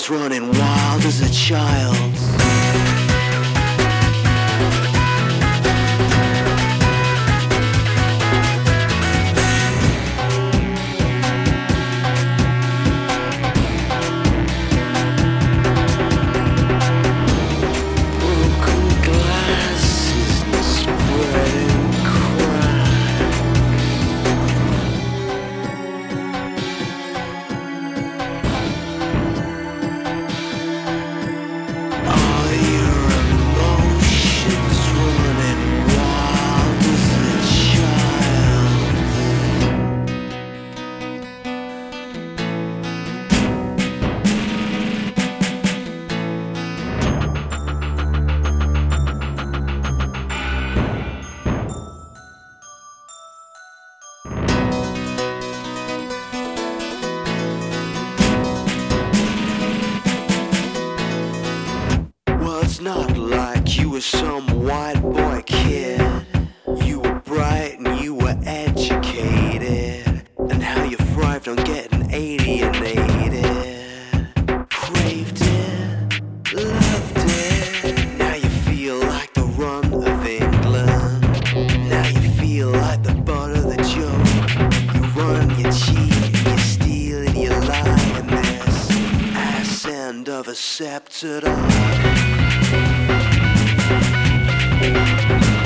emotions running wild as a child. It's not like you were some white boy kid. You were bright and you were educated, and how you thrived on getting alienated. Craved it, loved it. Now you feel like the run of England. Now you feel like the butt of the joke. You run, you cheat, you steal and you lie in this ass end of a scepter.